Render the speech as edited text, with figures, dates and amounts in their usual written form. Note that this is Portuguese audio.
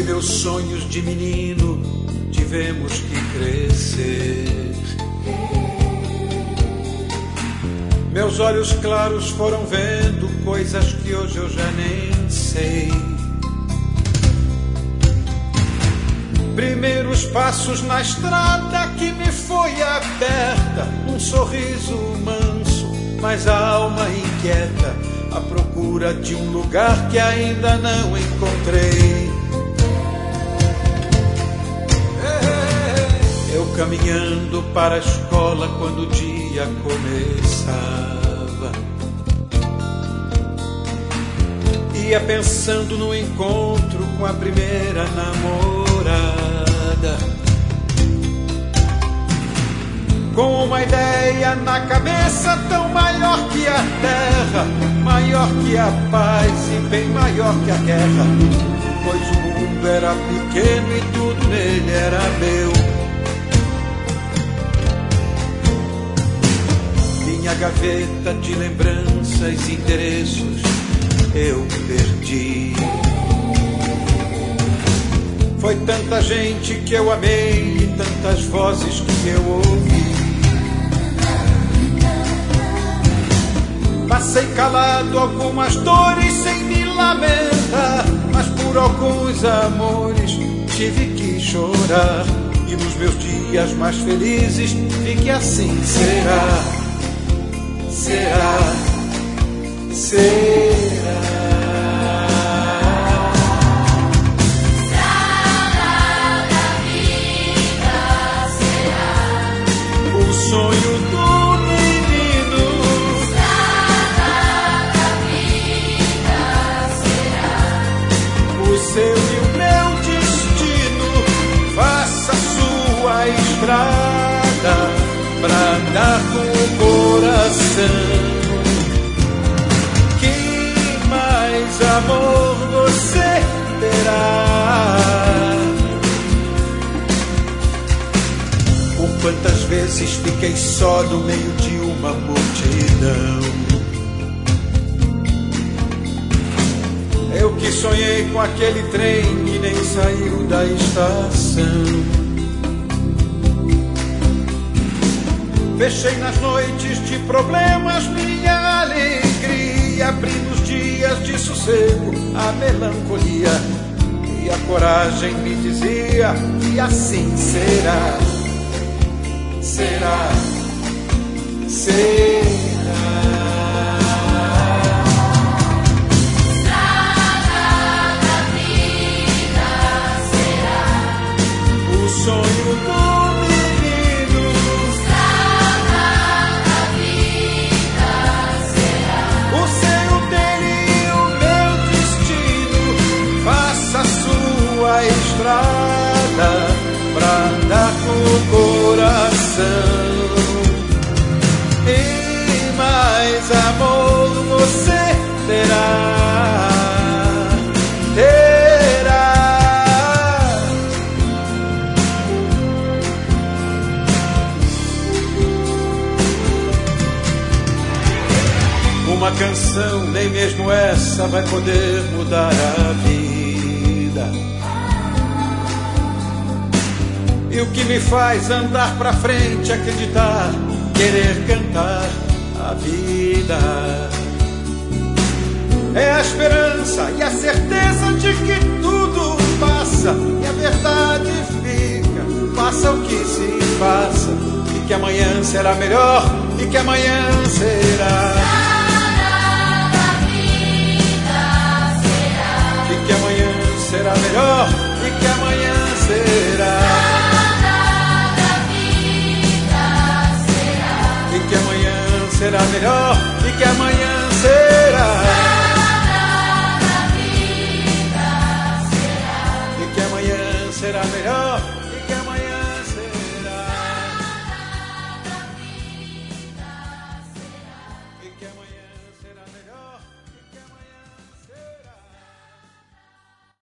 meus sonhos de menino tivemos que crescer. Meus olhos claros foram vendo coisas que hoje eu já nem sei. Primeiros passos na estrada que me foi aberta, um sorriso manso, mas a alma inquieta, à procura de um lugar que ainda não encontrei. Eu caminhando para a escola quando o dia começava, ia pensando no encontro com a primeira namorada, com uma ideia na cabeça tão maior que a terra, maior que a paz e bem maior que a guerra, pois o mundo era pequeno e tudo nele era meu. Minha gaveta de lembranças e endereços eu perdi. Foi tanta gente que eu amei e tantas vozes que eu ouvi. Passei calado algumas dores sem me lamentar, mas por alguns amores tive que chorar. E nos meus dias mais felizes vi que assim será. Será, será. Sonho do menino, estrada da vida será o seu e o meu destino. Faça sua estrada pra andar com o coração. Que mais amor você terá? Quantas vezes fiquei só no meio de uma multidão. Eu que sonhei com aquele trem que nem saiu da estação. Fechei nas noites de problemas minha alegria, abri nos dias de sossego a melancolia, e a coragem me dizia que assim será. Será, será. Estrada da vida será o sonho do menino. Estrada da vida será o seu, dele e o meu destino. Faça sua estrada pra andar com o coração. E mais amor você terá, terá. Uma canção, nem mesmo essa vai poder mudar a vida. E o que me faz andar pra frente, acreditar, querer cantar a vida, é a esperança e a certeza de que tudo passa e a verdade fica, faça o que se faça, e que amanhã será melhor, e que amanhã será. E que amanhã será melhor, e que amanhã será. Que amanhã será melhor e que amanhã será. E que amanhã será melhor.